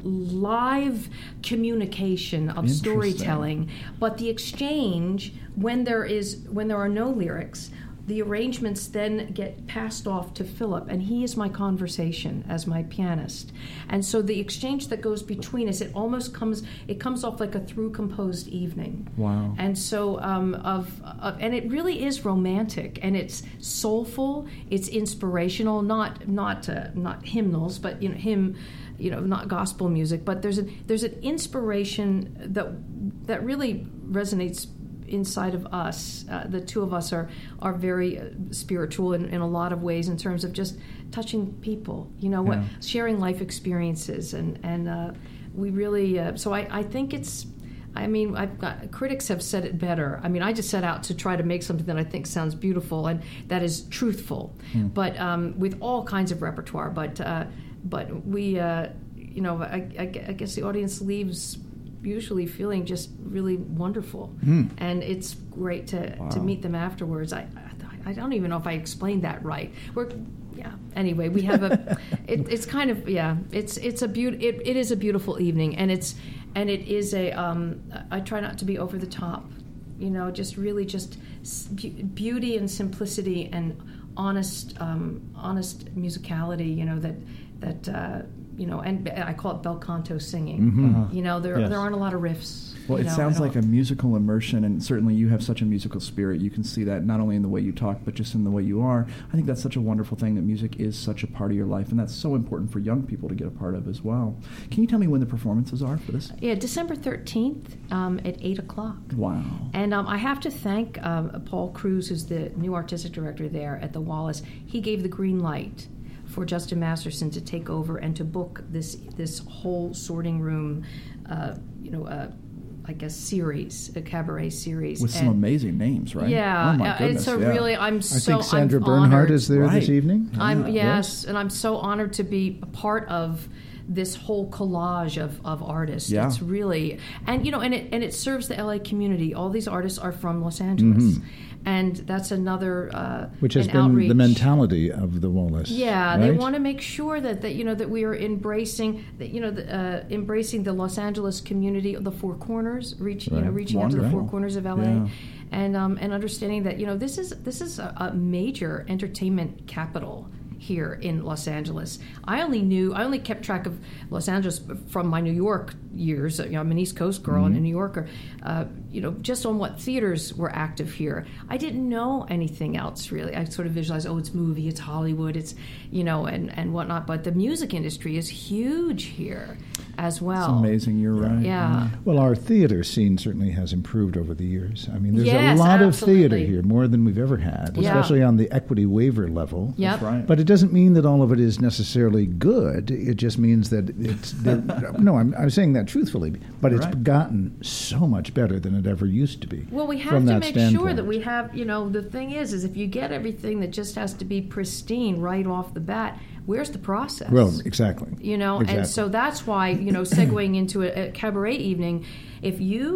live communication of storytelling, but the exchange when there is when there are no lyrics, the arrangements then get passed off to Philip, and he is my conversation as my pianist. And so the exchange that goes between us, it almost comes, it comes off like a through composed evening. Wow. And so, um, of, of, and it really is romantic, and it's soulful, it's inspirational, not not uh, not hymnals, but you know, hymn, you know, not gospel music, but there's a there's an inspiration that that really resonates inside of us. Uh, the two of us are are very uh, spiritual in, in a lot of ways in terms of just touching people, you know, what yeah. sharing life experiences, and and uh, we really. Uh, so I, I think it's. I mean, I've got, critics have said it better. I mean, I just set out to try to make something that I think sounds beautiful and that is truthful, mm. but um, with all kinds of repertoire. But uh, but we, uh, you know, I, I, I guess the audience leaves usually feeling just really wonderful, mm. and it's great to, wow. to meet them afterwards. I, I I don't even know if I explained that right. We're yeah. Anyway, we have a. it, it's kind of yeah. It's it's a beaut. It, it is a beautiful evening, and it's and it is a. Um, I try not to be over the top, you know. Just really just beauty and simplicity and honest um, honest musicality. You know that that. Uh, You know, and I call it bel canto singing. Mm-hmm. Uh-huh. You know, there yes. there aren't a lot of riffs. Well, you it know, sounds like a musical immersion, and certainly you have such a musical spirit. You can see that not only in the way you talk, but just in the way you are. I think that's such a wonderful thing, that music is such a part of your life, and that's so important for young people to get a part of as well. Can you tell me when the performances are for this? Yeah, December thirteenth um, at eight o'clock. Wow. And um, I have to thank um, Paul Cruz, who's the new artistic director there at the Wallace. He gave the green light for Justin Masterson to take over and to book this this whole sorting room, uh, you know, uh, I guess series, a cabaret series with and some amazing names, right? Yeah, oh my goodness, it's a yeah. really. I'm I so. think Sandra I'm Bernhardt honored. is there right. this evening. I'm yeah. yes, and I'm so honored to be a part of this whole collage of, of artists. Yeah. It's really, and you know, and it and it serves the L A community. All these artists are from Los Angeles. Mm-hmm. And that's another uh, which has an been outreach. The mentality of the Wallace. Yeah, right? they want to make sure that, that you know that we are embracing that you know the, uh, embracing the Los Angeles community, the Four Corners, reaching right. you know reaching out to the Wonderful. Four Corners of L A, yeah. and um, and understanding that you know this is this is a, a major entertainment capital here in Los Angeles. I only knew, I only kept track of Los Angeles from my New York years. You know, I'm an East Coast girl mm-hmm. and a New Yorker. Uh, you know, just on what theaters were active here. I didn't know anything else really. I sort of visualized, oh, it's movie, it's Hollywood, it's you know, and and whatnot. But the music industry is huge here as well. It's amazing. You're right. Yeah. Well, our theater scene certainly has improved over the years. I mean, there's yes, a lot absolutely. of theater here, more than we've ever had, Yeah. especially on the equity waiver level. Yep. That's right. But it doesn't mean that all of it is necessarily good. It just means that it's... no, I'm, I'm saying that that truthfully, but it's Right. gotten so much better than it ever used to be. Well, we have from to that make sure standpoint. that we have, you know, the thing is, is if you get everything that just has to be pristine right off the bat, where's the process? Well, exactly. You know, Exactly. and so that's why, you know, segueing into a, a cabaret evening, if you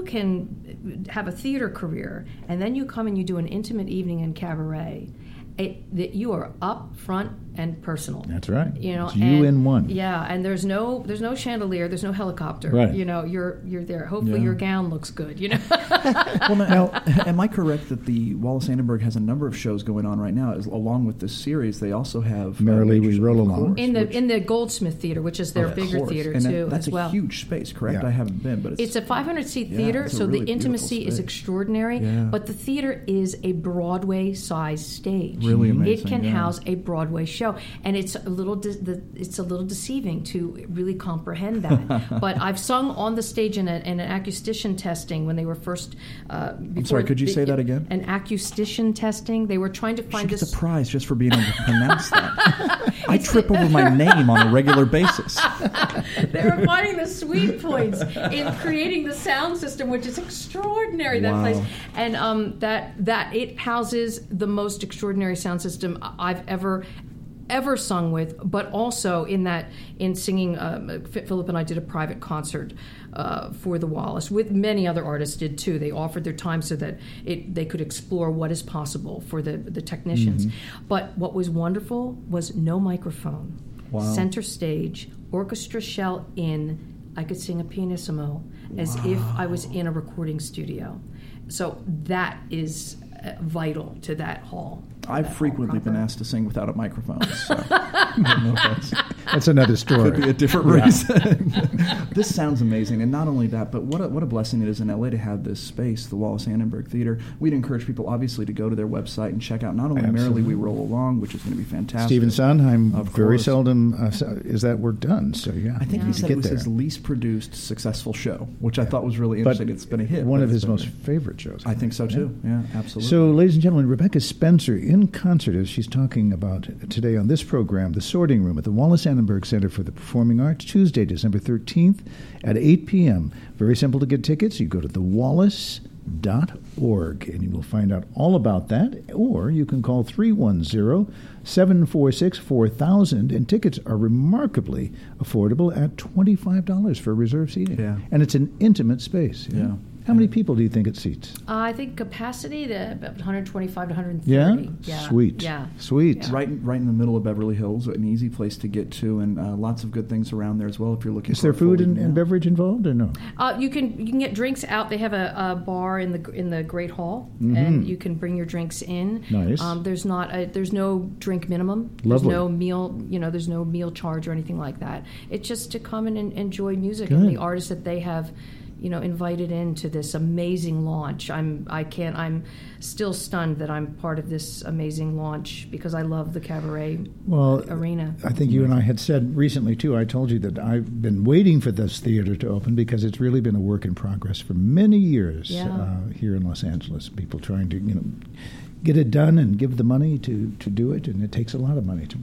can have a theater career and then you come and you do an intimate evening in cabaret, it, that you are up front and personal. That's right. You know, It's you and- in one. Yeah, and there's no there's no chandelier, there's no helicopter. Right. You know, you're you're there. Hopefully Yeah. your gown looks good. You know. Well, now, am I correct that the Wallace Annenberg has a number of shows going on right now? As, along with this series, they also have uh, Merrily We Majors, Roll of Along. course, in the which- in the Goldsmith Theater, which is their of bigger course. theater and that- too, that's as well. a huge space, correct? Yeah. I haven't been, but it's, It's a five hundred seat Yeah, theater, it's a so really the beautiful intimacy is space. extraordinary. Yeah. But the theater is a Broadway-sized stage. Really It amazing, can yeah. house a Broadway show, and it's a little de- the, it's a little deceiving to really comprehend that. But I've sung on the stage in, a, in an acoustician testing when they were first. Uh, I'm sorry, could you the- say that again? An acoustician testing. They were trying to she find gets this. a prize just for being able to pronounce that. I trip over my name on a regular basis. They were finding the sweet points in creating the sound system, which is extraordinary. That Wow. place, and um, that that it houses the most extraordinary sound system I've ever ever sung with. But also in that in singing, um, Philip and I did a private concert uh, for the Wallace, with many other artists did too. They offered their time so that it they could explore what is possible for the the technicians. Mm-hmm. But what was wonderful was no microphone. Wow. Center stage, orchestra shell in. I could sing a pianissimo as if I was in a recording studio. So that is uh, vital to that hall. I've That frequently hall been proper. asked to sing without a microphone. So I don't know if that's That's another story. could be a different reason. This sounds amazing, and not only that, but what a, what a blessing it is in L A to have this space, the Wallace Annenberg Theater. We'd encourage people, obviously, to go to their website and check out not only Merrily We Roll Along, which is going to be fantastic. Stephen Sondheim, Of very course. seldom uh, is that work done. So yeah, I think you he need to said get it was there. his least produced successful show, which I thought was really But interesting. It's been a hit. one but of it's his been- most favorite shows. I think so too. Yeah, absolutely. So, ladies and gentlemen, Rebecca Spencer in concert as she's talking about today on this program, The Sorting Room at the Wallace Annenberg Center for the Performing Arts, Tuesday, December thirteenth at eight p.m. Very simple to get tickets. You go to the wallace dot org and you will find out all about that, or you can call three one zero, seven four six, four thousand, and tickets are remarkably affordable at twenty-five dollars for reserved seating. Yeah. And it's an intimate space. you know? Yeah. How many people do you think it seats? Uh, I think capacity to about one twenty-five to one Yeah? thirty. Yeah. Sweet. Yeah. Sweet. Yeah. right, right in the middle of Beverly Hills, an easy place to get to, and uh, lots of good things around there as well. If you're looking, Is for there a full food and, evening and out. beverage involved or no? Uh, you can you can get drinks out. They have a, a bar in the in the Great Hall, Mhm. and you can bring your drinks in. Nice. Um, there's not a, there's no drink minimum. Lovely. There's no meal. You know, there's no meal charge or anything like that. It's just to come in and enjoy music Good. and the artists that they have, you know, invited into this amazing launch. I'm I can't I'm still stunned that I'm part of this amazing launch because I love the cabaret Well, arena. I think you and I had said recently, too, I told you that I've been waiting for this theater to open because it's really been a work in progress for many years Yeah. uh, here in Los Angeles. People trying to, you know, get it done and give the money to, to do it, and it takes a lot of money to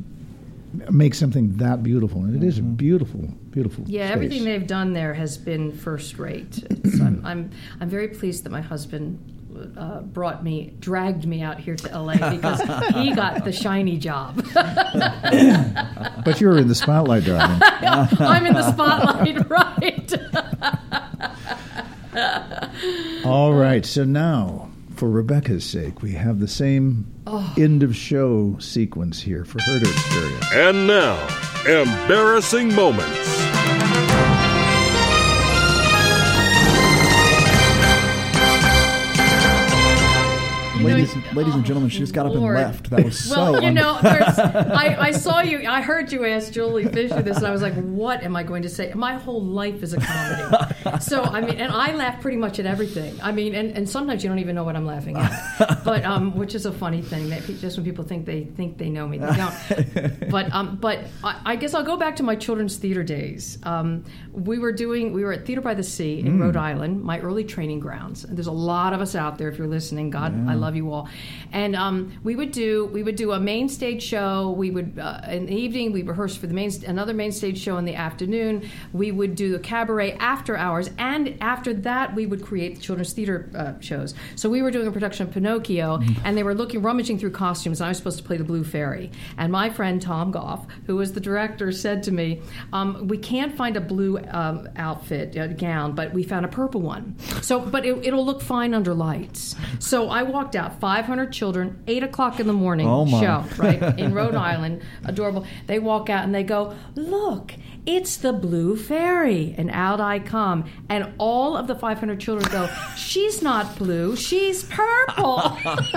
make something that beautiful. And it is a beautiful, beautiful Yeah, space. everything they've done there has been first rate. It's, I'm, I'm I'm very pleased that my husband uh, brought me, dragged me out here to L A because he got the shiny job. But you're in the spotlight, darling. I'm in the spotlight, right? All right, so now, for Rebecca's sake, we have the same end of show sequence here for her to experience. And now, embarrassing moments. You know, Ladies, you- ladies and gentlemen, she just got up and Lord. left. That was so. Well, you un- know, there's, I, I saw you, I heard you ask Julie Fisher this, and I was like, what am I going to say? My whole life is a comedy. So, I mean, and I laugh pretty much at everything. I mean, and, and sometimes you don't even know what I'm laughing at, but um, which is a funny thing, that pe- just when people think they think they know me, they don't. But um, but I, I guess I'll go back to my children's theater days. Um, we were doing, we were at Theater by the Sea in Rhode Island, my early training grounds. And there's a lot of us out there, if you're listening. God, I love love you all. And um, we would do we would do a main stage show. We would uh, in the evening we rehearsed for the main another main stage show in the afternoon. We would do the cabaret after hours, and after that we would create the children's theater uh, shows. So we were doing a production of Pinocchio, and they were looking rummaging through costumes, and I was supposed to play the Blue Fairy. And my friend Tom Goff, who was the director, said to me, um, "We can't find a blue um, outfit uh, gown, but we found a purple one. So, but it, it'll look fine under lights." So I walked out, five hundred children, eight o'clock in the morning oh show, right, in Rhode Island, adorable. They walk out and they go, "Look, it's the Blue Fairy." And out I come. And all of the five hundred children go, "She's not blue, she's purple."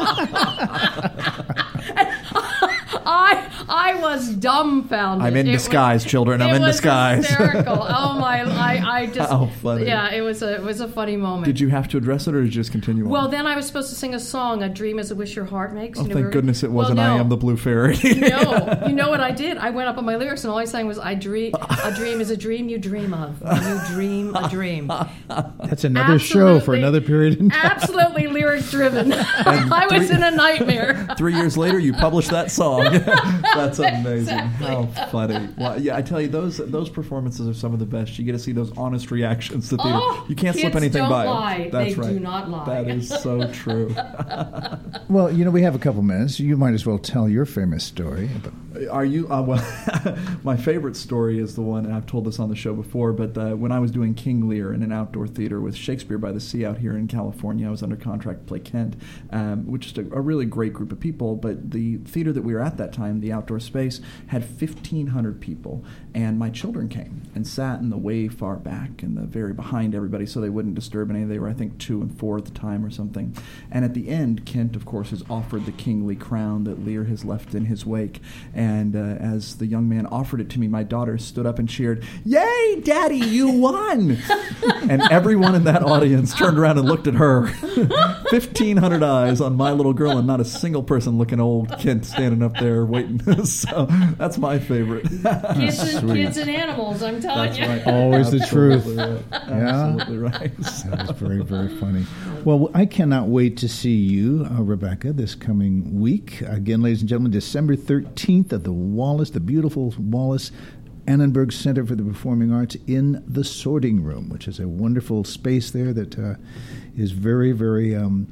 I I was dumbfounded. I'm in It disguise, was, children. I'm it in was disguise. Hysterical. Oh my! I, I just How funny. Yeah, it was a it was a funny moment. Did you have to address it, or did you just continue on? Well, then I was supposed to sing a song, "A Dream Is a Wish Your Heart Makes." Oh, You know, thank we were- goodness it wasn't well, no. I Am the Blue Fairy. No, you know what I did? I went up on my lyrics, and all I sang was, "I dream. A dream is a dream you dream of. When you dream a dream." That's another show for Absolutely- another period in time. Absolutely lyric driven. I was three- in a nightmare. Three years later, you published that song. That's amazing. Exactly. How funny. Well, yeah, I tell you, those those performances are some of the best. You get to see those honest reactions to theater. Oh, you can't slip kids anything don't by lie. them. That's They right. do not lie. That is so true. Well, you know, we have a couple minutes. You might as well tell your famous story. Are you? Uh, well, my favorite story is the one, and I've told this on the show before, but uh, when I was doing King Lear in an outdoor theater with Shakespeare by the Sea out here in California, I was under contract to play Kent, um, which is a, a really great group of people, but the theater that we were at that time, the outdoor space, had fifteen hundred people, and my children came and sat in the way far back and the very behind everybody so they wouldn't disturb any. They were, I think, two and four at the time or something. And at the end, Kent, of course, is offered the kingly crown that Lear has left in his wake. And uh, as the young man offered it to me, my daughter stood up and cheered, "Yay, Daddy, you won!" And everyone in that audience turned around and looked at her. fifteen hundred eyes on my little girl, and not a single person looking old Kent standing up there waiting. So that's my favorite. Kids and, kids and animals, I'm telling That's you. right. Always the truth. Absolutely right. Yeah. Absolutely right. That was very, very funny. Well, I cannot wait to see you, uh, Rebecca, this coming week. Again, ladies and gentlemen, December thirteenth at the Wallace, the beautiful Wallace Annenberg Center for the Performing Arts in the Sorting Room, which is a wonderful space there that uh, is very, very... Um,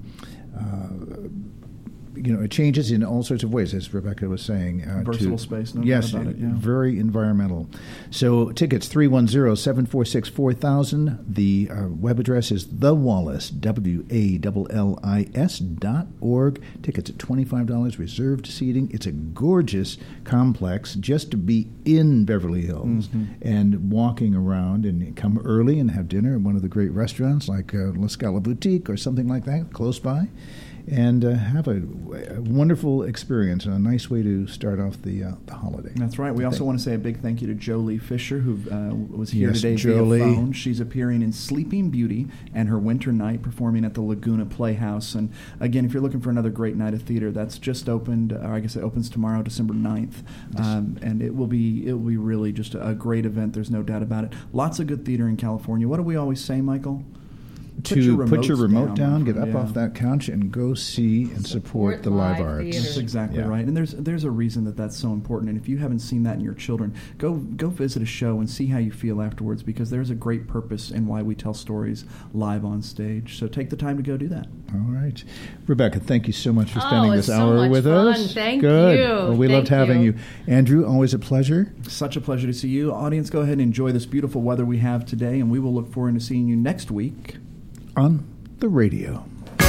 uh, You know, it changes in all sorts of ways, as Rebecca was saying. Uh, Versatile to, space, no yes, doubt about it, yeah. very environmental. So tickets, three one zero, seven four six, four thousand. The uh, web address is The Wallace, W A L L I S dot org. Tickets at twenty-five dollars, reserved seating. It's a gorgeous complex just to be in Beverly Hills Mm-hmm. and walking around, and come early and have dinner at one of the great restaurants like uh, La Scala Boutique or something like that close by. And uh, have a, a wonderful experience and a nice way to start off the uh, the holiday. That's right. We also want to say a big thank you to Jolie Fisher, who uh, was here Yes, today Jolie. via phone. She's appearing in Sleeping Beauty and her winter night, performing at the Laguna Playhouse. And again, if you're looking for another great night of theater, that's just opened. Or I guess it opens tomorrow, December ninth, um, and it will be it will be really just a, a great event. There's no doubt about it. Lots of good theater in California. What do we always say, Michael? To Put your put your remotes remote down, down, my get up friend, off yeah. that couch, and go see and support, Support the live, live arts. theater. That's exactly Yeah. right, and there's there's a reason that that's so important. And if you haven't seen that in your children, go go visit a show and see how you feel afterwards, because there's a great purpose in why we tell stories live on stage. So take the time to go do that. All right. Rebecca, thank you so much for Oh, spending it's this so hour much with fun. us. Thank Good. you. Well, we Thank loved having you. you. Andrew, always a pleasure. Such a pleasure to see you, audience. Go ahead and enjoy this beautiful weather we have today, and we will look forward to seeing you next week On the radio.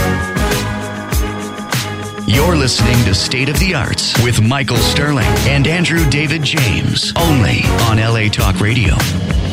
You're listening to State of the Arts with Michael Sterling and Andrew David James, only on L A Talk Radio.